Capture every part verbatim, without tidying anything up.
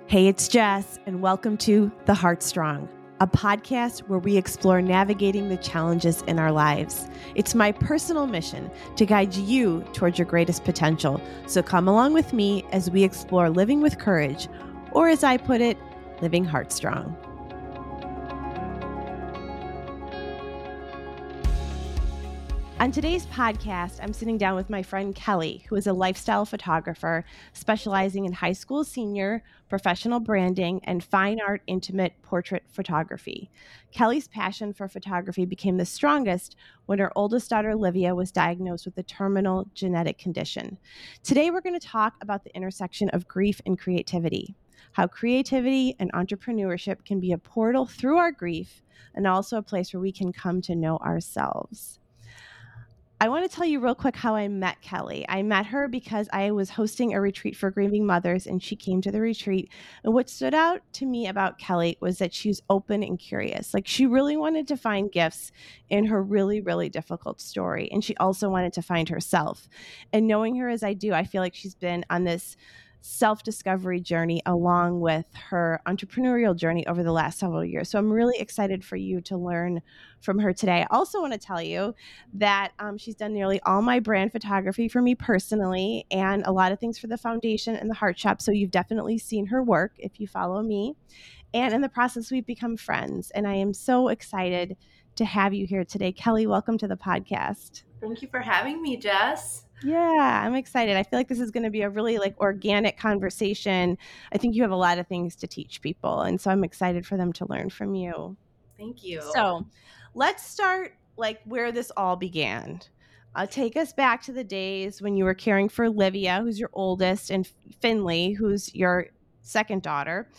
Hey, it's Jess, and welcome to The Heart Strong, a podcast where we explore navigating the challenges in our lives. It's my personal mission to guide you towards your greatest potential. So come along with me as we explore living with courage, or as I put it, living heart strong. On today's podcast, I'm sitting down with my friend Kelly, who is a lifestyle photographer specializing in high school senior, professional branding, and fine art intimate portrait photography. Kelly's passion for photography became the strongest when her oldest daughter, Olivia, was diagnosed with a terminal genetic condition. Today, we're going to talk about the intersection of grief and creativity, how creativity and entrepreneurship can be a portal through our grief and also a place where we can come to know ourselves. I want to tell you real quick how I met Kelly. I met her because I was hosting a retreat for grieving mothers, and she came to the retreat. And what stood out to me about Kelly was that she's open and curious. Like, she really wanted to find gifts in her really, really difficult story. And she also wanted to find herself. And knowing her as I do, I feel like she's been on this self-discovery journey along with her entrepreneurial journey over the last several years. So I'm really excited for you to learn from her today. I also want to tell you that um, she's done nearly all my brand photography for me personally and a lot of things for the foundation and the Heart Shop. So you've definitely seen her work if you follow me. And in the process, we've become friends. And I am so excited to have you here today. Kelly, welcome to the podcast. Thank you for having me, Jess. Yeah, I'm excited. I feel like this is going to be a really like organic conversation. I think you have a lot of things to teach people, and so I'm excited for them to learn from you. Thank you. So let's start like where this all began. Uh, take us back to the days when you were caring for Olivia, who's your oldest, and Finley, who's your second daughter.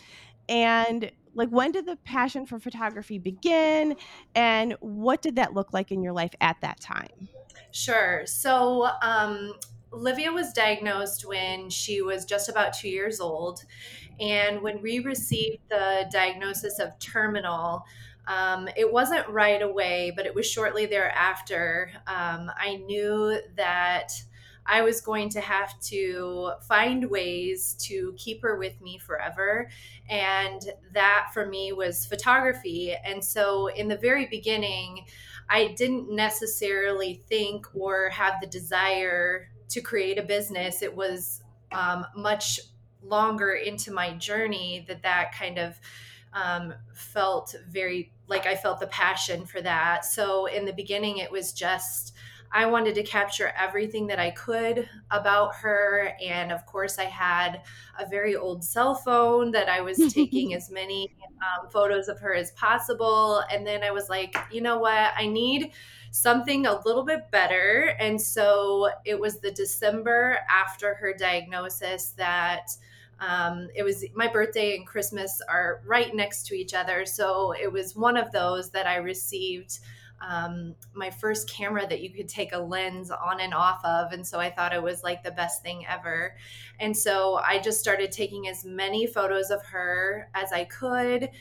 And like, when did the passion for photography begin? And what did that look like in your life at that time? Sure. So, um, Olivia was diagnosed when she was just about two years old. And when we received the diagnosis of terminal, um, it wasn't right away, but it was shortly thereafter. Um, I knew that I was going to have to find ways to keep her with me forever. And that for me was photography. And so in the very beginning, I didn't necessarily think or have the desire to create a business. It was um, much longer into my journey that that kind of um, felt very like I felt the passion for that. So in the beginning, it was just I wanted to capture everything that I could about her. And of course, I had a very old cell phone that I was taking as many um, photos of her as possible. And then I was like, you know what? I need something a little bit better. And so it was the December after her diagnosis that um, it was my birthday and Christmas are right next to each other. So it was one of those that I received um, my first camera that you could take a lens on and off of. And so I thought it was like the best thing ever. And so I just started taking as many photos of her as I could.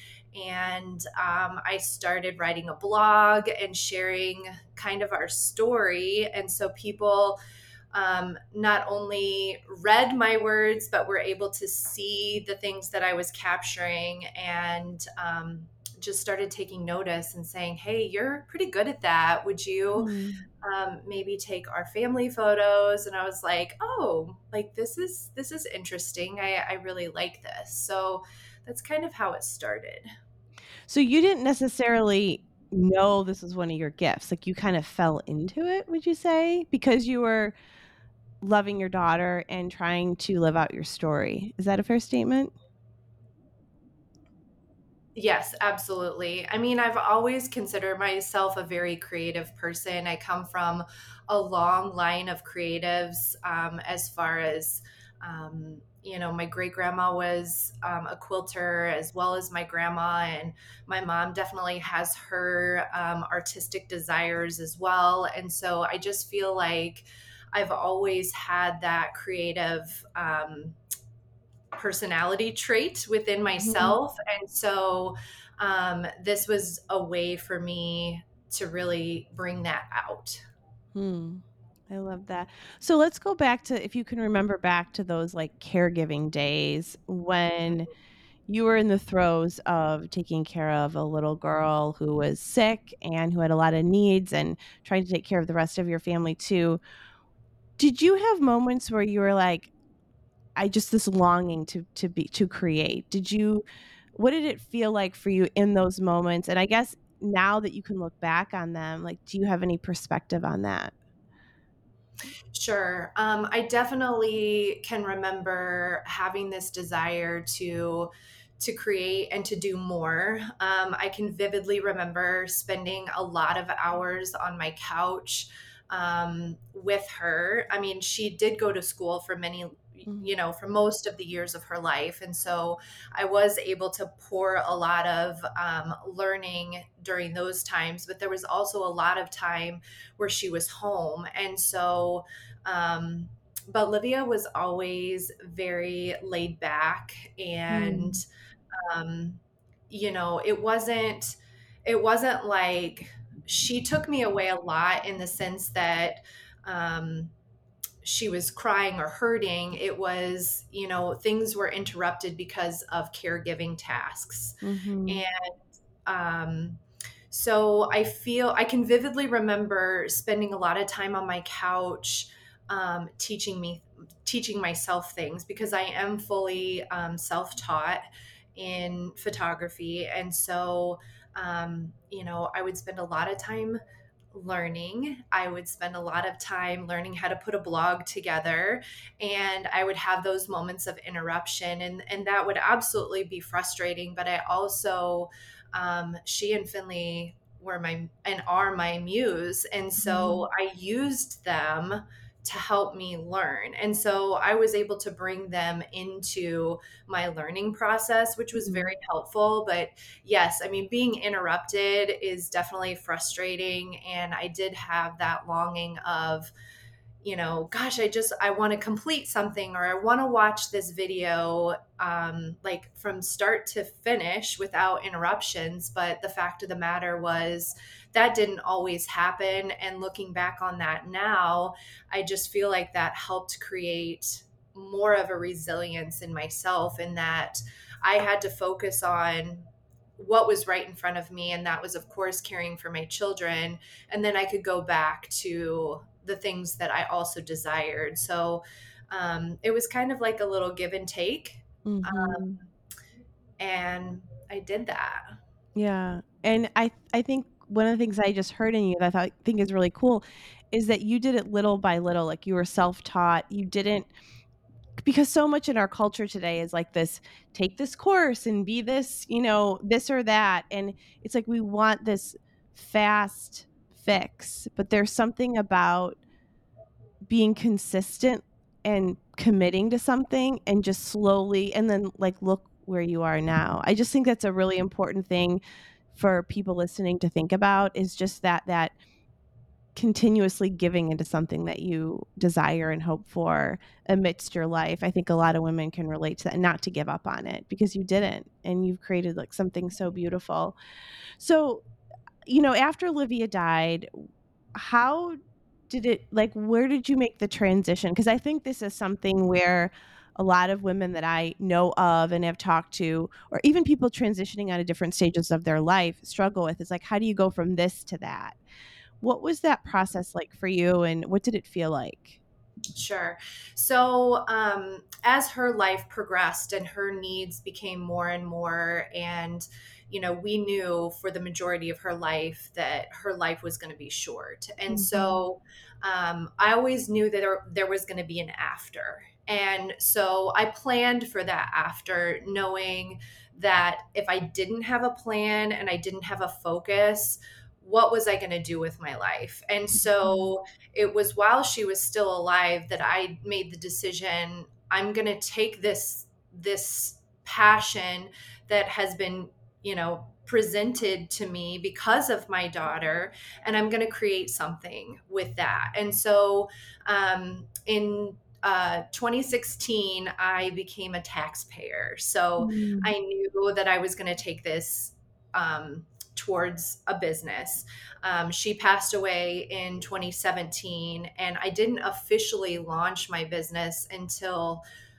And um, I started writing a blog and sharing kind of our story. And so people um, not only read my words, but were able to see the things that I was capturing and um, just started taking notice and saying, hey, you're pretty good at that. Would you Mm. um, maybe take our family photos? And I was like, oh, like this is, this is interesting. I, I really like this. So that's kind of how it started. So you didn't necessarily know this was one of your gifts. Like, you kind of fell into it, would you say? Because you were loving your daughter and trying to live out your story. Is that a fair statement? Yes, absolutely. I mean, I've always considered myself a very creative person. I come from a long line of creatives um, as far as, um, you know, my great grandma was um, a quilter as well as my grandma, and my mom definitely has her um, artistic desires as well. And so I just feel like I've always had that creative. Um, personality trait within Mhm. myself. And so um, this was a way for me to really bring that out. Hmm. I love that. So let's go back to, if you can remember back to those like caregiving days when you were in the throes of taking care of a little girl who was sick and who had a lot of needs and trying to take care of the rest of your family too. Did you have moments where you were like, I just this longing to to be to create? Did you what did it feel like for you in those moments? And I guess now that you can look back on them, like, do you have any perspective on that? Sure. Um, I definitely can remember having this desire to to create and to do more. Um, I can vividly remember spending a lot of hours on my couch um, with her. I mean, she did go to school for many, Mm, you know, for most of the years of her life, and so I was able to pour a lot of um, learning during those times. But there was also a lot of time where she was home, and so um, but Livia was always very laid back and mm, um, you know, it wasn't it wasn't like she took me away a lot in the sense that um, she was crying or hurting. It was, you know, things were interrupted because of caregiving tasks. mhm, And um, so I feel I can vividly remember spending a lot of time on my couch, um, teaching me, teaching myself things because I am fully um, self taught in photography. And so, um, you know, I would spend a lot of time learning. I would spend a lot of time learning how to put a blog together, and I would have those moments of interruption, and and that would absolutely be frustrating. But I also, um, she and Finley were my and are my muse, and so mhm, I used them to help me learn. And so I was able to bring them into my learning process, which was mhm, very helpful. But yes, I mean, being interrupted is definitely frustrating. And I did have that longing of, you know, gosh, I just, I want to complete something, or I want to watch this video um, like from start to finish without interruptions. But the fact of the matter was that didn't always happen. And looking back on that now, I just feel like that helped create more of a resilience in myself, in that I had to focus on what was right in front of me. And that was, of course, caring for my children. And then I could go back to the things that I also desired. So um, it was kind of like a little give and take. mhm. Um, and I did that. Yeah, and I I think one of the things I just heard in you that I thought think is really cool is that you did it little by little, like, you were self-taught, you didn't because so much in our culture today is like this, take this course and be this, you know, this or that, and it's like we want this fast fix, but there's something about being consistent and committing to something and just slowly and then, like, look where you are now. I just think that's a really important thing for people listening to think about is just that that continuously giving into something that you desire and hope for amidst your life. I think a lot of women can relate to that, and not to give up on it because you didn't and you've created like something so beautiful. So, you know, after Olivia died, how did it like where did you make the transition? Because I think this is something where a lot of women that I know of and have talked to, or even people transitioning out of different stages of their life, struggle with is like, how do you go from this to that? What was that process like for you and what did it feel like? Sure. So, um, as her life progressed and her needs became more and more, and, you know, we knew for the majority of her life that her life was going to be short. And Mhm. so, um, I always knew that there, there was going to be an after. And so I planned for that after, knowing that if I didn't have a plan and I didn't have a focus, what was I going to do with my life? And Mhm. so, it was while she was still alive that I made the decision, I'm going to take this this passion that has been, you know, presented to me because of my daughter, and I'm going to create something with that. And so um in uh, twenty sixteen, I became a taxpayer. So Mm. I knew that I was going to take this um, towards a business. Um, she passed away in twenty seventeen, and I didn't officially launch my business until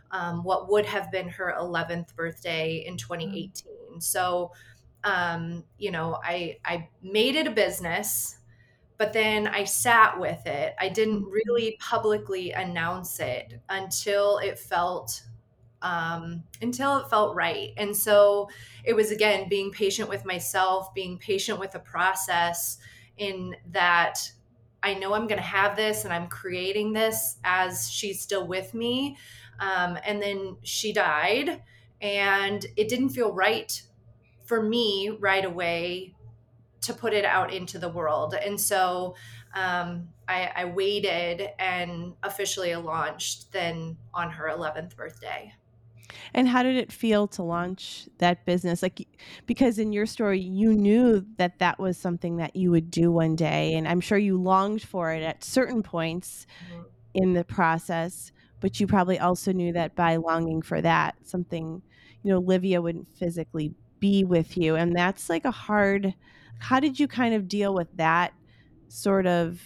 um, what would have been her eleventh birthday in twenty eighteen. So, um, you know, I, I made it a business, but then I sat with it. I didn't really publicly announce it until it felt um, until it felt right. And so it was, again, being patient with myself, being patient with the process, in that I know I'm going to have this and I'm creating this as she's still with me. Um, and then she died, and it didn't feel right for me right away to put it out into the world. And so um, I, I waited and officially launched then on her eleventh birthday. And how did it feel to launch that business? Like, because in your story, you knew that that was something that you would do one day. And I'm sure you longed for it at certain points Mhm. in the process, but you probably also knew that by longing for that, something, you know, Livia wouldn't physically be with you. And that's like a hard, how did you kind of deal with that sort of,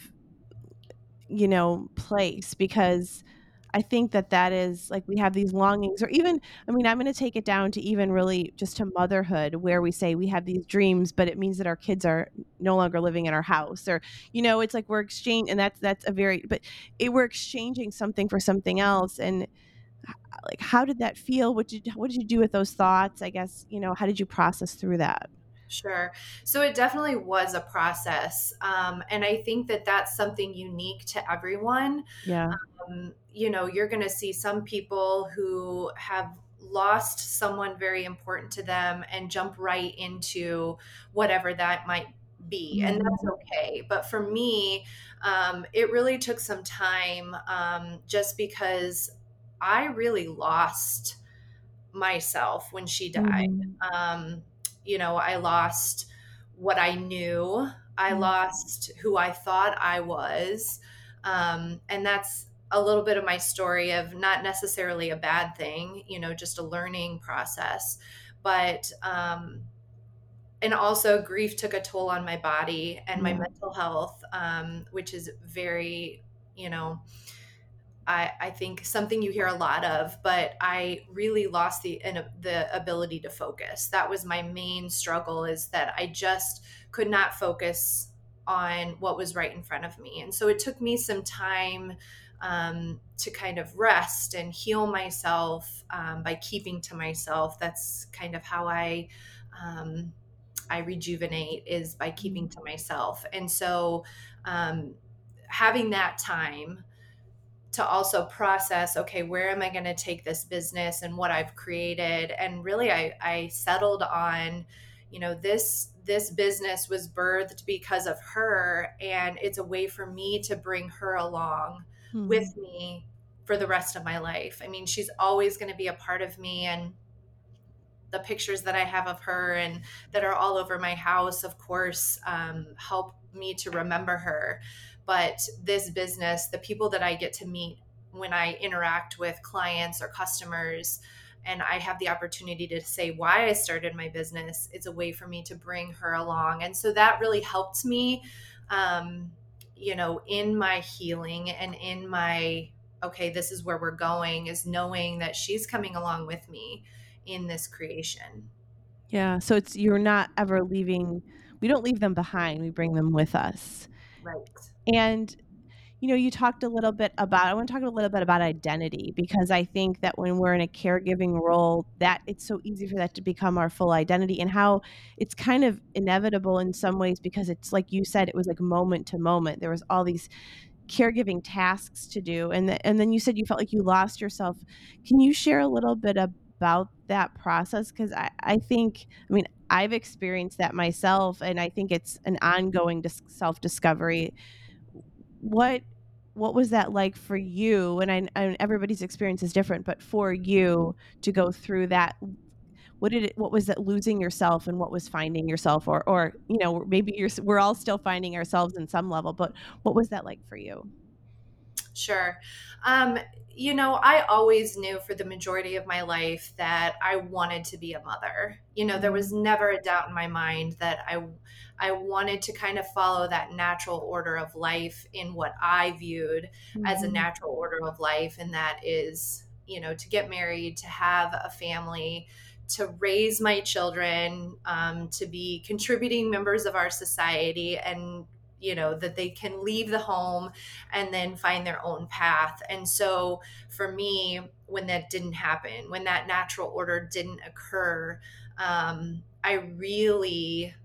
you know, place? Because I think that that is like we have these longings, or even, I mean, I'm going to take it down to even really just to motherhood, where we say we have these dreams, but it means that our kids are no longer living in our house, or, you know, it's like we're exchange, and that's, that's a very, but it, we're exchanging something for something else. And h- like, how did that feel? What did, what did you do with those thoughts? I guess, you know, how did you process through that? Sure. So it definitely was a process. Um, and I think that that's something unique to everyone. Yeah. Um, you know, you're going to see some people who have lost someone very important to them and jump right into whatever that might be. And Mhm. that's okay. But for me, um, it really took some time, um, just because I really lost myself when she died. Mhm. Um, you know, I lost what I knew, I Mhm. lost who I thought I was. Um, and that's a little bit of my story of not necessarily a bad thing, you know, just a learning process. But, um, and also grief took a toll on my body and my Yeah. mental health, um, which is very, you know, I, I think something you hear a lot of, but I really lost the the ability to focus. That was my main struggle, is that I just could not focus on what was right in front of me. And so it took me some time, um, to kind of rest and heal myself, um, by keeping to myself. That's kind of how I, um, I rejuvenate, is by keeping to myself. And so, um, having that time to also process, okay, where am I going to take this business and what I've created? And really, I, I settled on, you know, this this business was birthed because of her, and it's a way for me to bring her along with Mhm. me for the rest of my life. I mean, she's always going to be a part of me, and the pictures that I have of her and that are all over my house, of course, um, help me to remember her. But this business, the people that I get to meet when I interact with clients or customers, and I have the opportunity to say why I started my business, it's a way for me to bring her along. And so that really helped me, um, you know, in my healing and in my, okay, this is where we're going, is knowing that she's coming along with me in this creation. Yeah. So it's, you're not ever leaving, we don't leave them behind, we bring them with us. Right. And you know, you talked a little bit about, I want to talk a little bit about identity, because I think that when we're in a caregiving role, that it's so easy for that to become our full identity, and how it's kind of inevitable in some ways, because it's like you said, it was like moment to moment. There was all these caregiving tasks to do, and the, and then you said you felt like you lost yourself. Can you share a little bit about that process? Because I, I think, I mean, I've experienced that myself, and I think it's an ongoing dis- self-discovery. What what was that like for you? And I, and everybody's experience is different, but for you to go through that, what did it, what was it, losing yourself, and what was finding yourself, or, or, you know, maybe you're, we're all still finding ourselves in some level, but what was that like for you? Sure. Um, you know, I always knew for the majority of my life that I wanted to be a mother. You know, there was Mhm. never a doubt in my mind that I I wanted to kind of follow that natural order of life in what I viewed as a Mhm. natural order of life, and that is you know, to get married, to have a family, to raise my children, um, to be contributing members of our society, and you know that they can leave the home and then find their own path. And so for me, when that didn't happen, when that natural order didn't occur, um, I really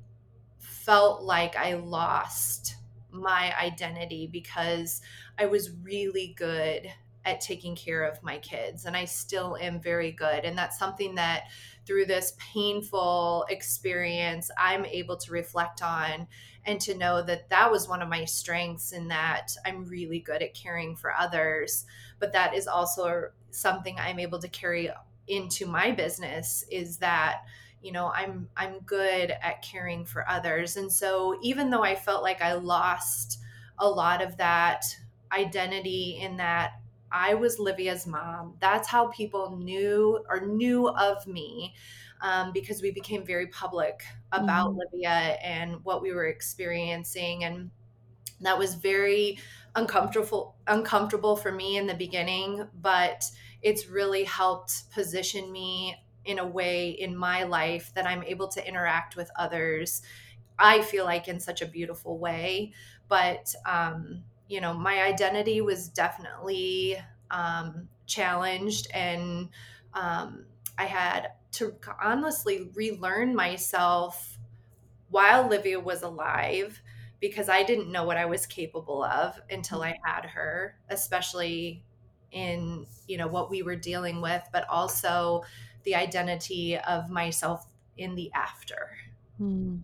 felt like I lost my identity, because I was really good at taking care of my kids, and I still am very good. And that's something that through this painful experience, I'm able to reflect on, and to know that that was one of my strengths, in that I'm really good at caring for others. But that is also something I'm able to carry into my business, is that you know i'm i'm good at caring for others. And so even though I felt like I lost a lot of that identity, in that I was Livia's mom, that's how people knew or knew of me, um, because we became very public about Mm-hmm. Livia and what we were experiencing. And that was very uncomfortable uncomfortable for me in the beginning, but it's really helped position me in a way in my life that I'm able to interact with others, I feel like, in such a beautiful way. But um, you know, my identity was definitely um, challenged, and um, I had to honestly relearn myself while Livia was alive, because I didn't know what I was capable of until I had her, especially in, you know, what we were dealing with, but also the identity of myself in the after. Mm,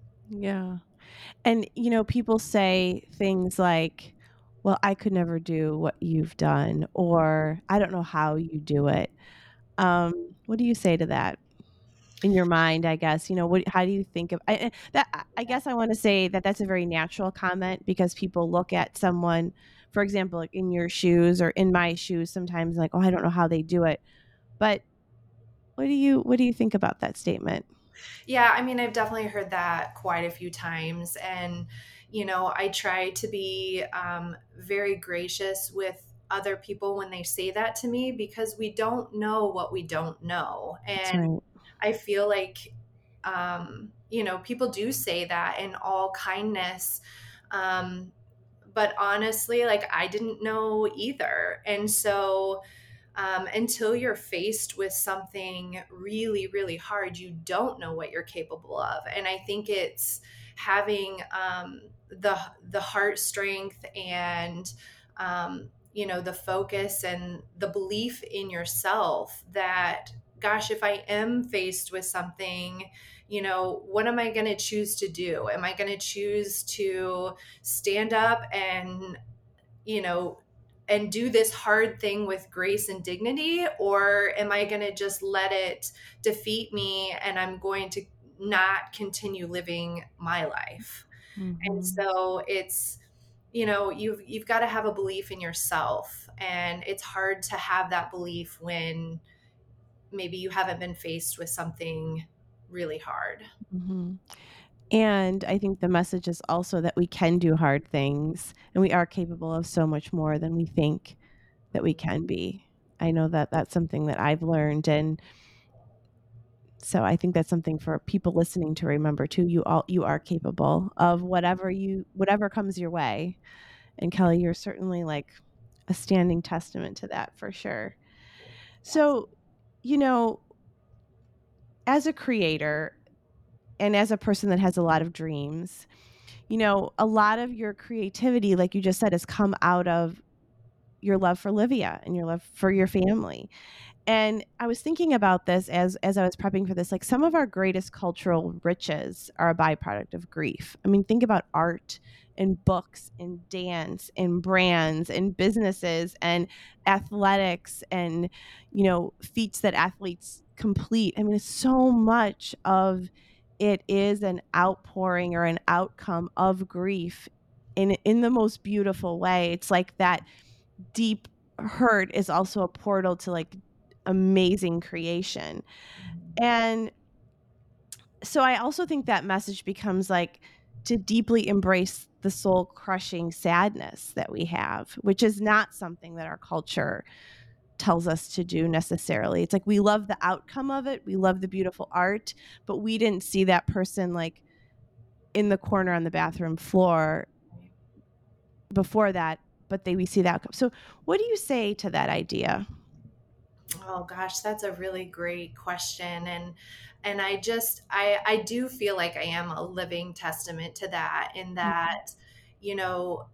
yeah. And, you know, people say things like, well, I could never do what you've done, or I don't know how you do it. Um, what do you say to that in your mind, I guess? You know, what, how do you think of I, I- that? I I guess I want to say that that's a very natural comment, because people look at someone, for example, like in your shoes or in my shoes, sometimes like, oh, I don't know how they do it. But what do you, what do you think about that statement? Yeah, I mean, I've definitely heard that quite a few times. And, you know, I try to be um, very gracious with other people when they say that to me, because we don't know what we don't know. That's And right. I feel like, um, you know, people do say that in all kindness. Um, but honestly, like, I didn't know either. And so, um, until you're faced with something really, really hard, you don't know what you're capable of. And I think it's having um, the the heart strength, and um, you know, the focus and the belief in yourself that, gosh, if I am faced with something, you know, what am I going to choose to do? Am I going to choose to stand up and, you know, and do this hard thing with grace and dignity? Or am I going to just let it defeat me, and I'm going to not continue living my life? And Hmm. so it's, you know, you've you've got to have a belief in yourself, and it's hard to have that belief when maybe you haven't been faced with something really hard. Hmm. And I think the message is also that we can do hard things, and we are capable of so much more than we think that we can be. I know that that's something that I've learned. And so I think that's something for people listening to remember too. You all, you are capable of whatever you, whatever comes your way. And Kelly, you're certainly like a standing testament to that for sure. So, you know, as a creator and as a person that has a lot of dreams, you know, a lot of your creativity, like you just said, has come out of your love for Livia and your love for your family. And I was thinking about this as as I was prepping for this. Like, some of our greatest cultural riches are a byproduct of grief. I mean, think about art and books and dance and brands and businesses and athletics and, you know, feats that athletes complete. I mean, so much of it is an outpouring or an outcome of grief in in the most beautiful way. It's like that deep hurt is also a portal to like amazing creation. And so I also think that message becomes like to deeply embrace the soul crushing sadness that we have, which is not something that our culture tells us to do necessarily. It's like we love the outcome of it. We love the beautiful art, but we didn't see that person like in the corner on the bathroom floor before that, but they we see that outcome. So what do you say to that idea? Oh gosh, that's a really great question. And and I just I I do feel like I am a living testament to that, in that, you know,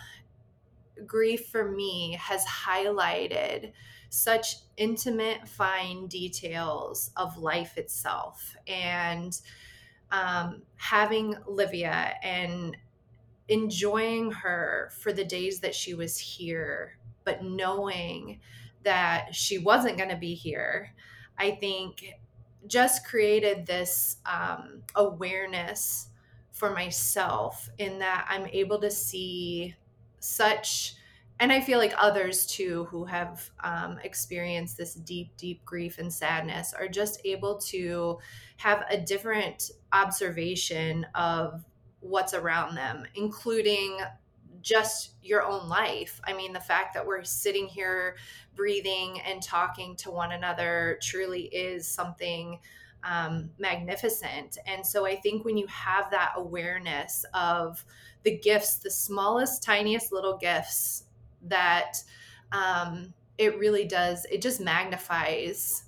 grief for me has highlighted such intimate, fine details of life itself. And um, having Livia and enjoying her for the days that she was here, but knowing that she wasn't going to be here, I think just created this um, awareness for myself, in that I'm able to see such, and I feel like others too who have um, experienced this deep, deep grief and sadness are just able to have a different observation of what's around them, including just your own life. I mean, the fact that we're sitting here breathing and talking to one another truly is something um, magnificent. And so I think when you have that awareness of the gifts, the smallest, tiniest little gifts, that um, it really does, it just magnifies,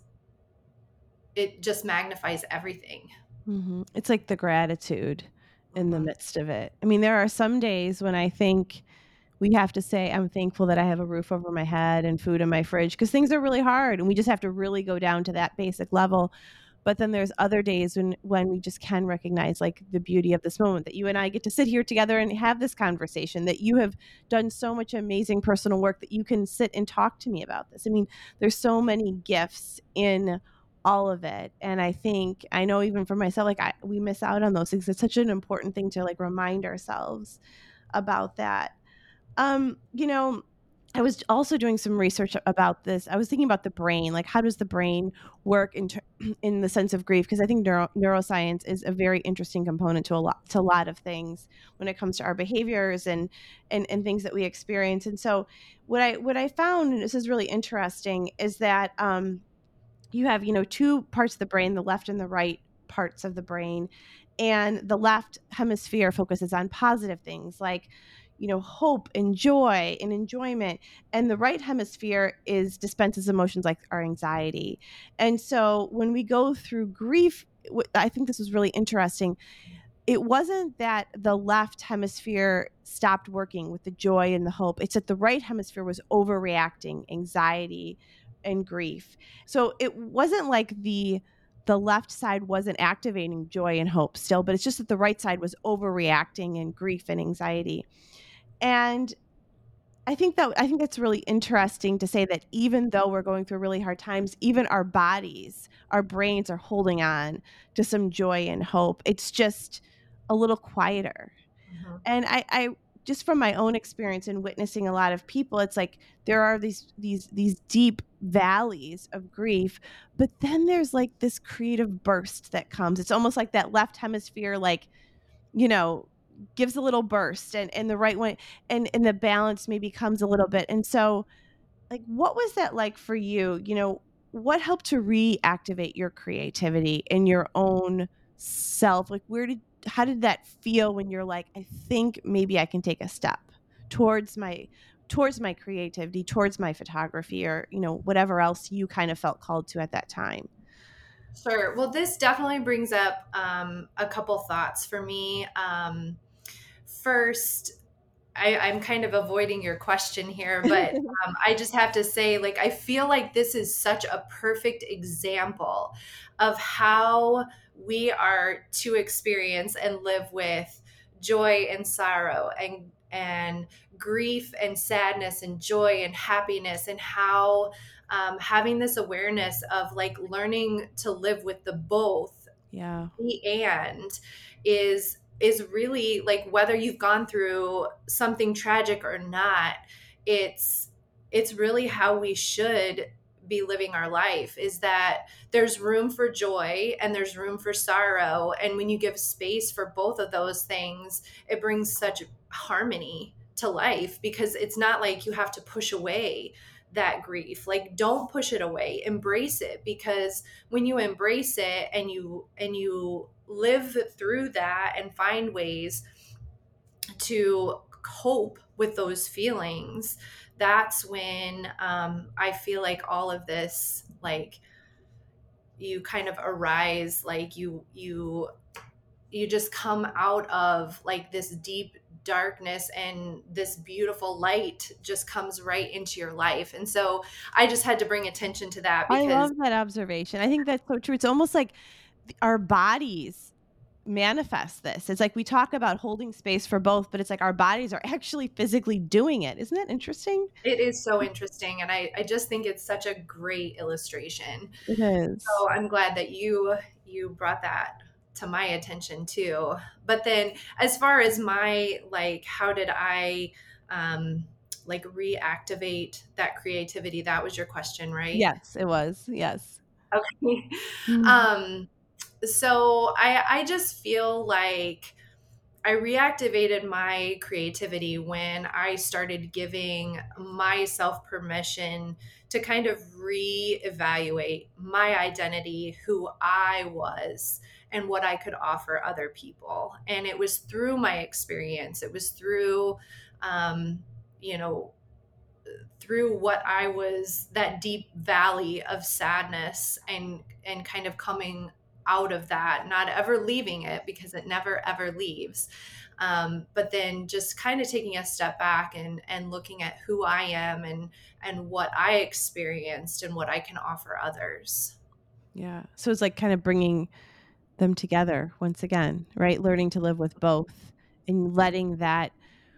it just magnifies everything. Mm-hmm. It's like the gratitude in the Mhm. midst of it. I mean, there are some days when I think we have to say, I'm thankful that I have a roof over my head and food in my fridge, because things are really hard and we just have to really go down to that basic level. But then there's other days when when we just can recognize like the beauty of this moment, that you and I get to sit here together and have this conversation, that you have done so much amazing personal work that you can sit and talk to me about this. I mean, there's so many gifts in all of it. And I think, I know even for myself, like I, we miss out on those things. It's such an important thing to like remind ourselves about that. Um, you know, I was also doing some research about this. I was thinking about the brain, like how does the brain work in ter- in the sense of grief? Because I think neuro- neuroscience is a very interesting component to a lot to a lot of things when it comes to our behaviors and and and things that we experience. And so, what I what I found, and this is really interesting, is that um, you have, you know, two parts of the brain, the left and the right parts of the brain. And the left hemisphere focuses on positive things like, you know, hope and joy and enjoyment. And the right hemisphere is dispenses emotions like our anxiety. And so when we go through grief, I think this was really interesting. It wasn't that the left hemisphere stopped working with the joy and the hope. It's that the right hemisphere was overreacting anxiety and grief. So it wasn't like the the left side wasn't activating joy and hope still, but it's just that the right side was overreacting in grief and anxiety. And I think that I think that's really interesting to say that even though we're going through really hard times, even our bodies, our brains are holding on to some joy and hope. It's just a little quieter. Mhm. And I, I just from my own experience in witnessing a lot of people, it's like there are these these these deep valleys of grief, but then there's like this creative burst that comes. It's almost like that left hemisphere, like, you know, gives a little burst, and and the right one, and and the balance maybe comes a little bit. And so, like, what was that like for you? You know, what helped to reactivate your creativity in your own self? Like, where did how did that feel when you're like, I think maybe I can take a step towards my towards my creativity, towards my photography, or, you know, whatever else you kind of felt called to at that time? Sure. Well, this definitely brings up um, a couple thoughts for me. Um, first, I, I'm kind of avoiding your question here, but um, I just have to say, like, I feel like this is such a perfect example of how we are to experience and live with joy and sorrow, and and grief and sadness and joy and happiness, and how um, having this awareness of like learning to live with the both, Yeah. the and is is really like, whether you've gone through something tragic or not, it's it's really how we should be living our life, is that there's room for joy and there's room for sorrow, and when you give space for both of those things, it brings such harmony to life, because it's not like you have to push away that grief. Like, don't push it away, embrace it, because when you embrace it and you and you live through that and find ways to cope with those feelings, that's when um, I feel like all of this, like, you kind of arise, like you you you just come out of like this deep darkness, and this beautiful light just comes right into your life. And so I just had to bring attention to that, I because love that observation. I think that's so true. It's almost like th- our bodies manifest this. It's like we talk about holding space for both, but it's like our bodies are actually physically doing it. Isn't that interesting? it is so interesting. And I, I just think it's such a great illustration. It is. So I'm glad that you you brought that to my attention too. But then, as far as my, like, how did I um like reactivate that creativity? That was your question, right? Yes, it was. Yes. Okay. Mhm. Um so I I just feel like I reactivated my creativity when I started giving myself permission to kind of reevaluate my identity, who I was, and what I could offer other people. And it was through my experience, it was through, um, you know, through what I was, that deep valley of sadness, and and kind of coming out of that, not ever leaving it, because it never ever leaves. Um, but then just kind of taking a step back, and and looking at who I am, and and what I experienced, and what I can offer others. Yeah. So it's like kind of bringing them together once again, right? Learning to live with both and letting that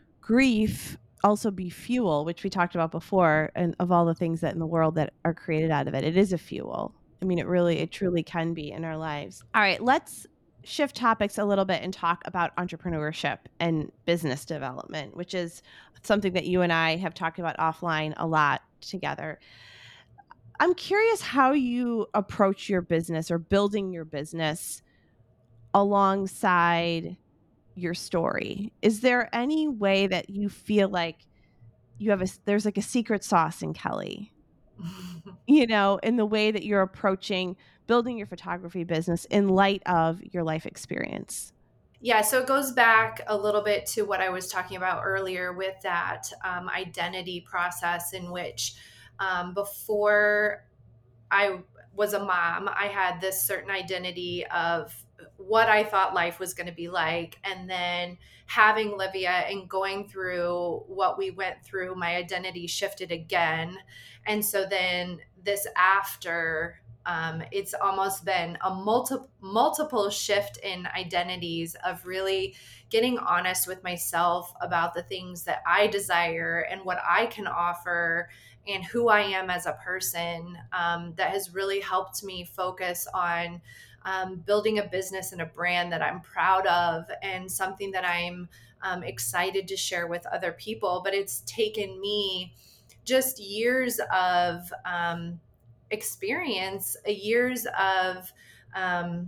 grief also be fuel, which we talked about before, and of all the things that in the world that are created out of it, it is a fuel. I mean, it really, it truly can be in our lives. All right, let's shift topics a little bit and talk about entrepreneurship and business development, which is something that you and I have talked about offline a lot together. I'm curious how you approach your business or building your business alongside your story. Is there any way that you feel like you have a there's like a secret sauce in Kelly, you know, in the way that you're approaching building your photography business in light of your life experience? Yeah, so it goes back a little bit to what I was talking about earlier with that um, identity process, in which um, before I was a mom, I had this certain identity of what I thought life was going to be like. And then having Livia and going through what we went through, my identity shifted again. And so then this after, um, it's almost been a multi- multiple shift in identities, of really getting honest with myself about the things that I desire and what I can offer, and who I am as a person, um, that has really helped me focus on um, building a business and a brand that I'm proud of, and something that I'm um, excited to share with other people. But it's taken me just years of um, experience, uh, years of um,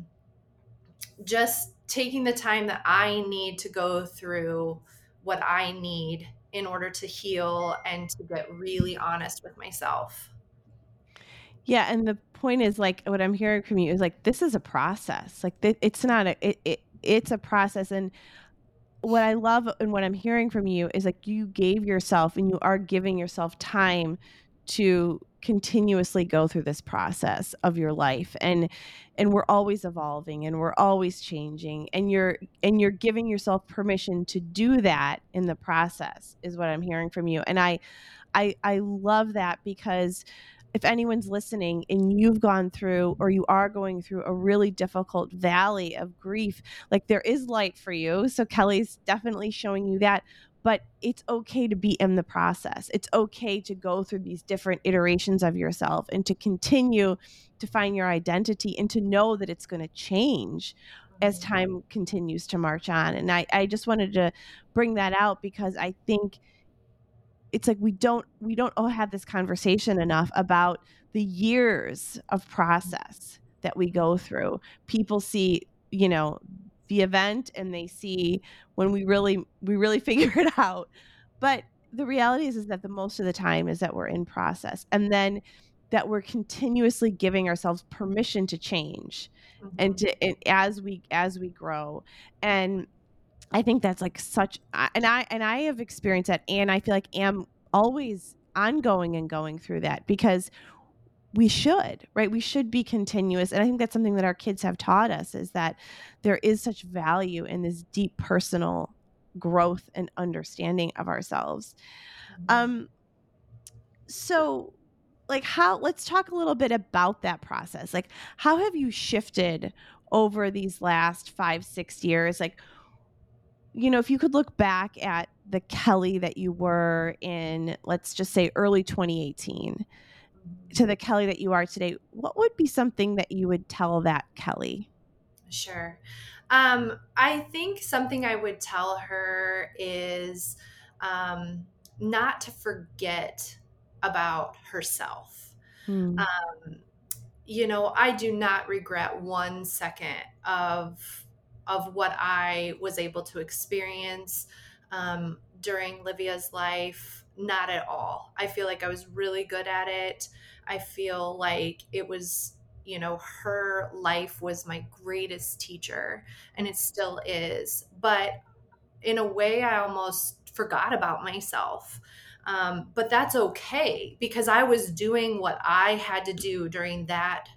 just taking the time that I need to go through what I need in order to heal and to get really honest with myself. Yeah, and the point is like what I'm hearing from you is like this is a process. Like th- it's not a it, it it's a process. And what I love and what I'm hearing from you is like you gave yourself and you are giving yourself time to continuously go through this process of your life. and and we're always evolving and we're always changing, and you're and you're giving yourself permission to do that in the process is what I'm hearing from you. And I I I love that, because if anyone's listening and you've gone through or you are going through a really difficult valley of grief, like there is light for you. So Kelly's definitely showing you that, but it's okay to be in the process. It's okay to go through these different iterations of yourself and to continue to find your identity and to know that it's going to change as time continues to march on. And I, I just wanted to bring that out because I think it's like we don't we don't all have this conversation enough about the years of process that we go through. People see, you know, the event and they see when we really we really figure it out. But the reality is, is that the most of the time is that we're in process, and then that we're continuously giving ourselves permission to change and Mhm. to and as we as we grow. And I think that's like such I- and I and I have experienced that, and I feel like am always ongoing and going through that because we should, right? We should be continuous. And I think that's something that our kids have taught us is that there is such value in this deep personal growth and understanding of ourselves. Mhm. Um, so like how let's talk a little bit about that process. Like how have you shifted over these last five, six years? Like, you know, if you could look back at the Kelly that you were in, let's just say early twenty eighteen, Mhm. to the Kelly that you are today, what would be something that you would tell that Kelly? Sure. Um, I think something I would tell her is um, not to forget about herself. Mm, Um, you know, I do not regret one second of of what I was able to experience um, during Livia's life. Not at all. I feel like I was really good at it. I feel like it was, you know, her life was my greatest teacher, and it still is. But in a way, I almost forgot about myself. Um, but that's okay because I was doing what I had to do during that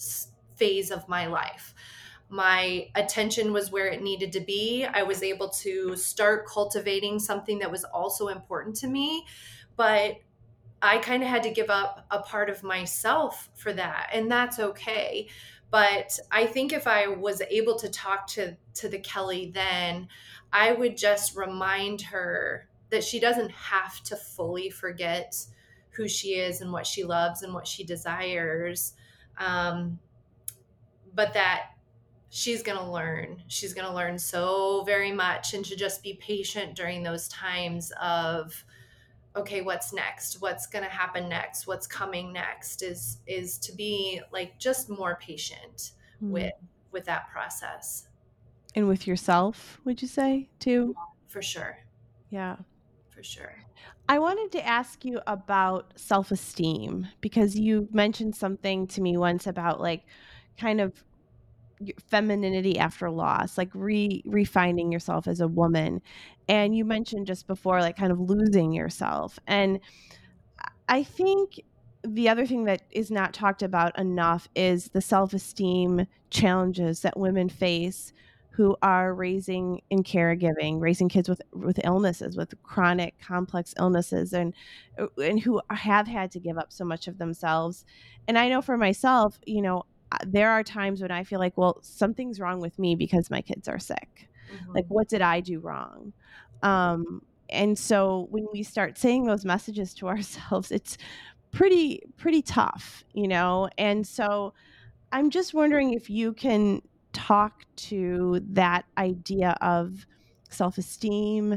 phase of my life. My attention was where it needed to be. I was able to start cultivating something that was also important to me, but I kind of had to give up a part of myself for that, and that's okay. But I think if I was able to talk to to the Kelly then, I would just remind her that she doesn't have to fully forget who she is and what she loves and what she desires, um, but that she's going to learn. She's going to learn so very much, and to just be patient during those times of okay, what's next, what's going to happen next, what's coming next, is is to be like just more patient with mm. with that process. And with yourself, would you say too? For sure. Yeah. For sure. I wanted to ask you about self esteem because you mentioned something to me once about like kind of y- femininity after loss, like re refining yourself as a woman. And you mentioned just before, like kind of losing yourself. And I think the other thing that is not talked about enough is the self-esteem challenges that women face who are raising and caregiving, raising kids with with illnesses, with chronic complex illnesses and uh, and who have had to give up so much of themselves. And I know for myself, you know, uh, there are times when I feel like, well, something's wrong with me because my kids are sick. Like, Hmm. what did I do wrong? Um, and so when we start saying those messages to ourselves, it's pretty pretty tough, you know? And so I'm just wondering if you can talk to that idea of self-esteem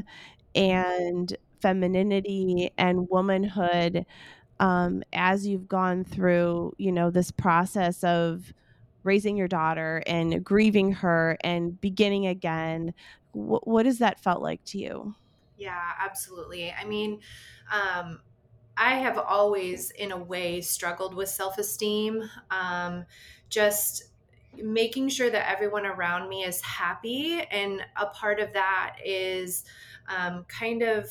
and femininity and womanhood, um, as you've gone through, you know, this process of raising your daughter and grieving her and beginning again. Wh- what has that felt like to you? Yeah, absolutely. I mean, um, I have always, in a way, struggled with self esteem. Um, just making sure that everyone around me is happy. And a part of that is um, kind of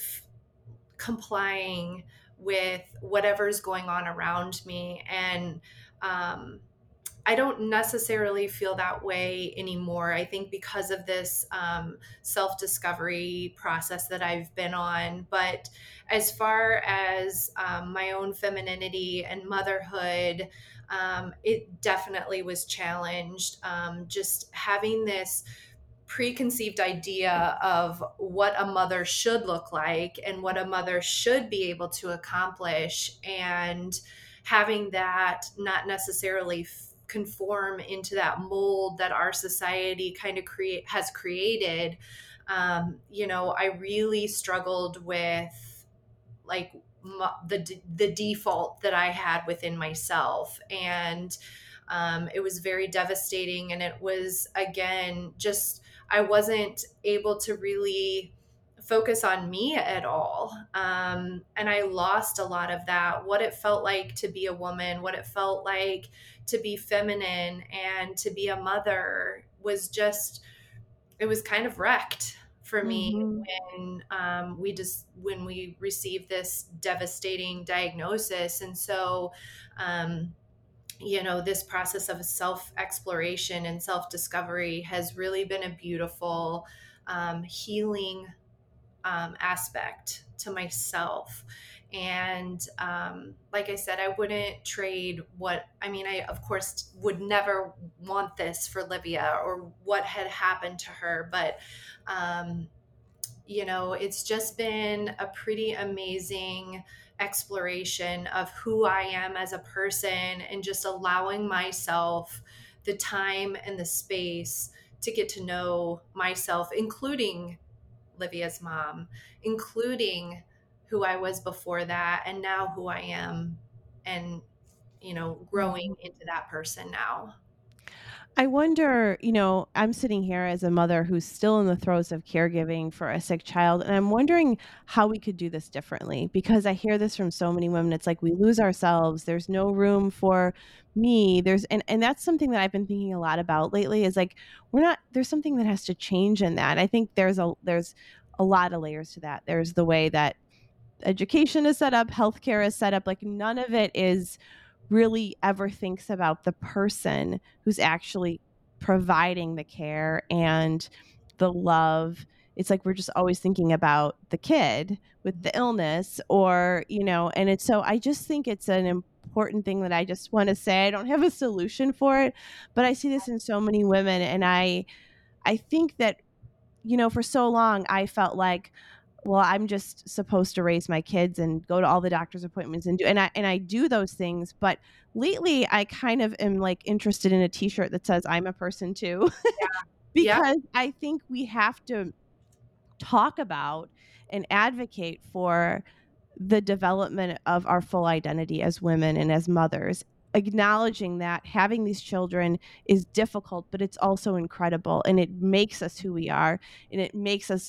complying with whatever's going on around me. And um, I don't necessarily feel that way anymore. I think because of this um, self discovery process that I've been on. But as far as um, my own femininity and motherhood, um, it definitely was challenged. Um, just having this preconceived idea of what a mother should look like and what a mother should be able to accomplish, and having that not necessarily f- conform into that mold that our society kind of create has created. Um, you know, I really struggled with like m- the the default that I had within myself, and um, it was very devastating. And it was again just I wasn't able to really focus on me at all. Um, and I lost a lot of that, what it felt like to be a woman, what it felt like to be feminine and to be a mother was just, it was kind of wrecked for me Mm-hmm. when um, we just when we received this devastating diagnosis. And so um, you know, this process of self exploration and self discovery has really been a beautiful um, healing um, aspect to myself. And um, like I said, I wouldn't trade what, I mean, I of course would never want this for Livia or what had happened to her. But, um, you know, it's just been a pretty amazing exploration of who I am as a person and just allowing myself the time and the space to get to know myself, including Livia's mom, including who I was before that and now who I am, and, you know, growing into that person now. I wonder, you know, I'm sitting here as a mother who's still in the throes of caregiving for a sick child, and I'm wondering how we could do this differently because I hear this from so many women. It's like we lose ourselves. There's no room for me. There's and and that's something that I've been thinking a lot about lately is like we're not there's something that has to change in that. I think there's a there's a lot of layers to that. There's the way that education is set up, healthcare is set up, like none of it is really ever thinks about the person who's actually providing the care and the love. It's like we're just always thinking about the kid with the illness or, you know, and it's so I just think it's an important thing that I just want to say. I don't have a solution for it, but I see this in so many women and I I think that you know, for so long I felt like well, I'm just supposed to raise my kids and go to all the doctor's appointments and do and I and I do those things, but lately I kind of am like interested in a t-shirt that says I'm a person too Yeah. because I think we have to talk about and advocate for the development of our full identity as women and as mothers, acknowledging that having these children is difficult, but it's also incredible and it makes us who we are and it makes us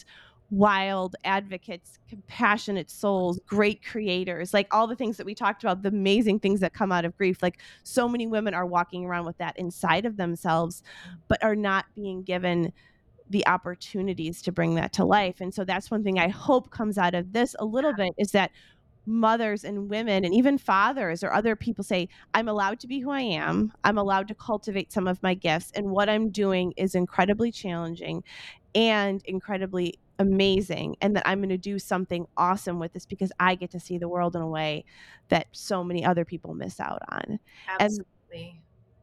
wild advocates, compassionate souls, great creators, like all the things that we talked about, the amazing things that come out of grief. Like so many women are walking around with that inside of themselves, but are not being given the opportunities to bring that to life. And so that's one thing I hope comes out of this a little bit is that mothers and women and even fathers or other people say, I'm allowed to be who I am. I'm allowed to cultivate some of my gifts. And what I'm doing is incredibly challenging and incredibly amazing. And that I'm going to do something awesome with this because I get to see the world in a way that so many other people miss out on. And Absolutely.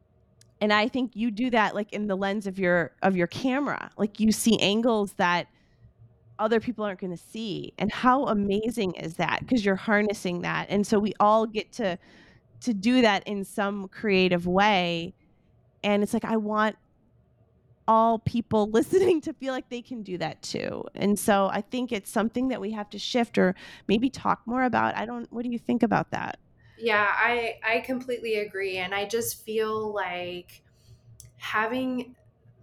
and I think you do that like in the lens of your of your camera. Like you see angles that other people aren't going to see. And how amazing is that? Because you're harnessing that. And so we all get to to do that in some creative way. And it's like I want all people listening to feel like they can do that too. And so I think it's something that we have to shift or maybe talk more about. I don't what do you think about that? Yeah, I I completely agree, and I just feel like having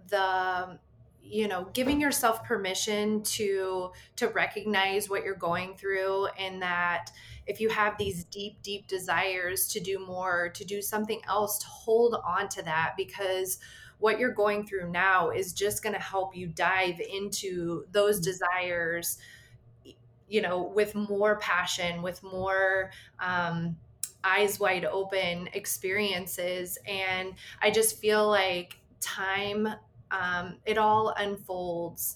the you know giving yourself permission to to recognize what you're going through, and that if you have these deep deep desires to do more, to do something else, to hold on to that, because what you're going through now is just going to help you dive into those desires, you know, with more passion, with more um, eyes wide open experiences. And I just feel like time, um, it all unfolds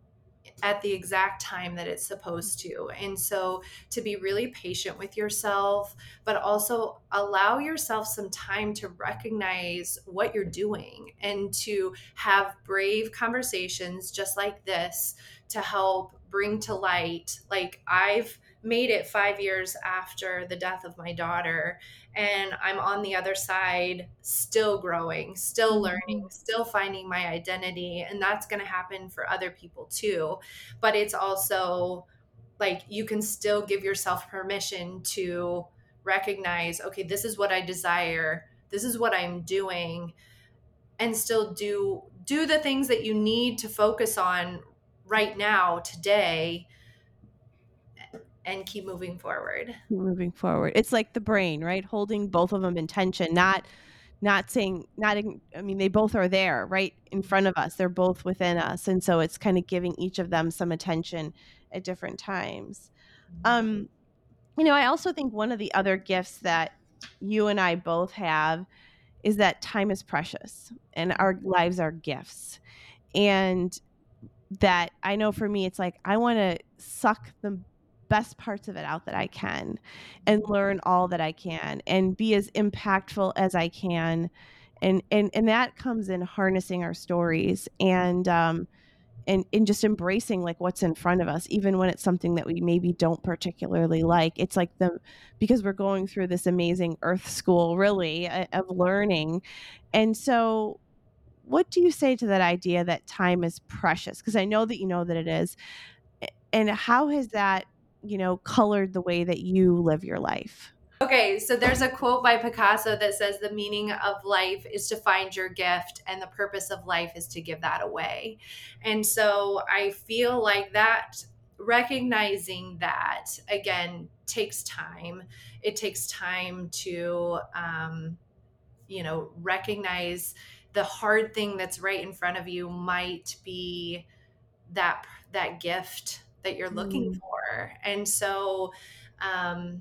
at the exact time that it's supposed to. And so to be really patient with yourself, but also allow yourself some time to recognize what you're doing and to have brave conversations just like this to help bring to light. Like I've made it five years after the death of my daughter, and I'm on the other side, still growing, still learning, Mhm. still finding my identity. And that's going to happen for other people too. But it's also like you can still give yourself permission to recognize, okay, this is what I desire, this is what I'm doing, and still do do the things that you need to focus on right now, today, and keep moving forward. Moving forward. It's like the brain, right? Holding both of them in tension, not not saying, not, I mean, they both are there right in front of us. They're both within us. And so it's kind of giving each of them some attention at different times. Um, you know, I also think one of the other gifts that you and I both have is that time is precious and our lives are gifts. And that I know for me, it's like, I want to suck the best parts of it out that I can and learn all that I can and be as impactful as I can. And, and, and that comes in harnessing our stories and, um, and, and just embracing like what's in front of us, even when it's something that we maybe don't particularly like. It's like the, because we're going through this amazing earth school really uh, of learning. And so what do you say to that idea that time is precious? Because I know that you know that it is. And how has that, you know, colored the way that you live your life? Okay, so there's a quote by Picasso that says the meaning of life is to find your gift and the purpose of life is to give that away. And so I feel like that, recognizing that again takes time. It takes time to um, you know, recognize the hard thing that's right in front of you might be that that gift that you're looking Mm. for. And so um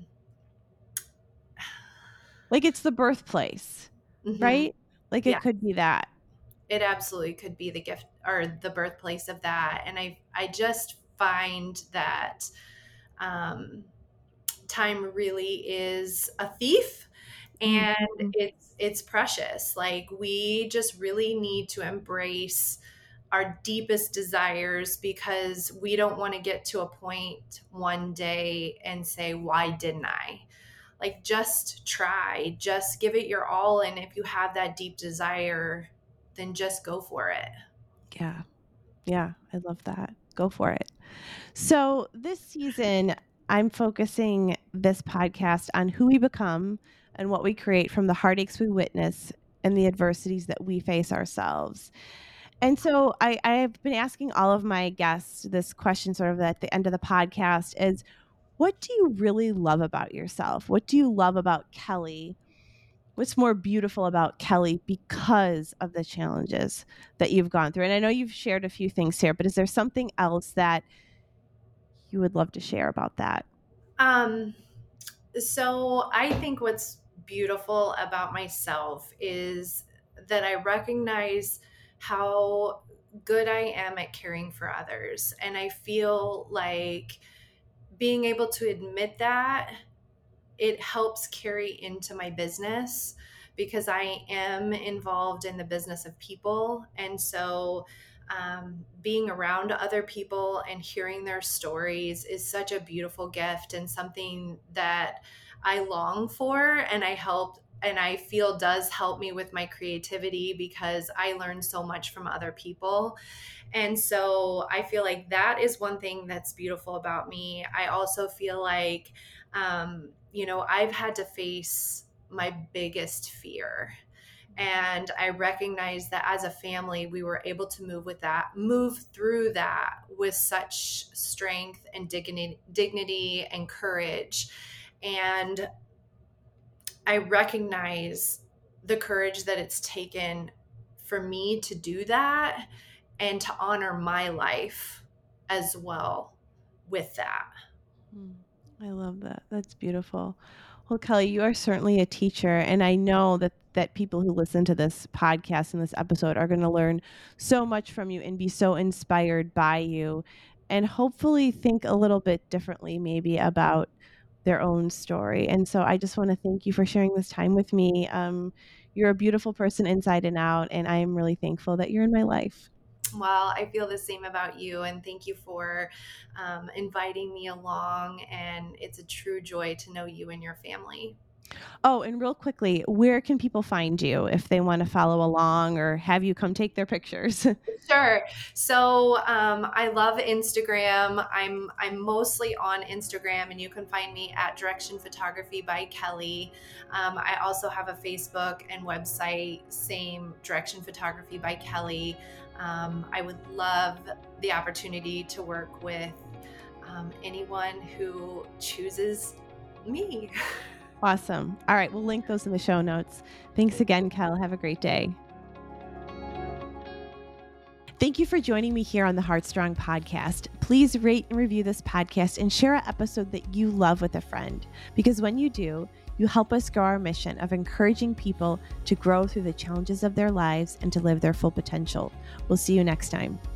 Like it's the birthplace, mhm, right? Like yeah, it could be that. it absolutely could be the gift or the birthplace of that. And I I just find that um time really is a thief, and Mhm. it's it's precious. Like we just really need to embrace our deepest desires because we don't want to get to a point one day and say, why didn't I? Like just try, just give it your all, and if you have that deep desire, then just go for it. Yeah. Yeah. I love that. Go for it. So this season, I'm focusing this podcast on who we become and what we create from the heartaches we witness and the adversities that we face ourselves. And so I, I have been asking all of my guests this question sort of at the end of the podcast is, what do you really love about yourself? What do you love about Kelly? What's more beautiful about Kelly because of the challenges that you've gone through? And I know you've shared a few things here, but is there something else that you would love to share about that? Um, so I think what's beautiful about myself is that I recognize how good I am at caring for others. And I feel like being able to admit that it helps carry into my business because I am involved in the business of people. And so um, being around other people and hearing their stories is such a beautiful gift and something that I long for. And I help and I feel does help me with my creativity because I learn so much from other people. And so I feel like that is one thing that's beautiful about me. I also feel like, um, you know, I've had to face my biggest fear. And I recognize that as a family, we were able to move with that, move through that with such strength and dignity, dignity and courage. And I recognize the courage that it's taken for me to do that and to honor my life as well with that. Mm, I love that. That's beautiful. Well, Kelly, you are certainly a teacher, and I know that that people who listen to this podcast and this episode are going to learn so much from you and be so inspired by you, and hopefully think a little bit differently, maybe about their own story. And so, I just want to thank you for sharing this time with me. Um, you're a beautiful person inside and out, and I am really thankful that you're in my life. Well, I feel the same about you, and thank you for um, inviting me along. And it's a true joy to know you and your family. Oh, and real quickly, where can people find you if they want to follow along or have you come take their pictures? Sure. So um, I love Instagram. I'm I'm mostly on Instagram, and you can find me at Direction Photography by Kelly. Um, I also have a Facebook and website, same Direction Photography by Kelly. Um, I would love the opportunity to work with um, anyone who chooses me. Awesome. All right. We'll link those in the show notes. Thanks again, Kel. Have a great day. Thank you for joining me here on the Heartstrong podcast. Please rate and review this podcast and share an episode that you love with a friend, because when you do, you help us grow our mission of encouraging people to grow through the challenges of their lives and to live their full potential. We'll see you next time.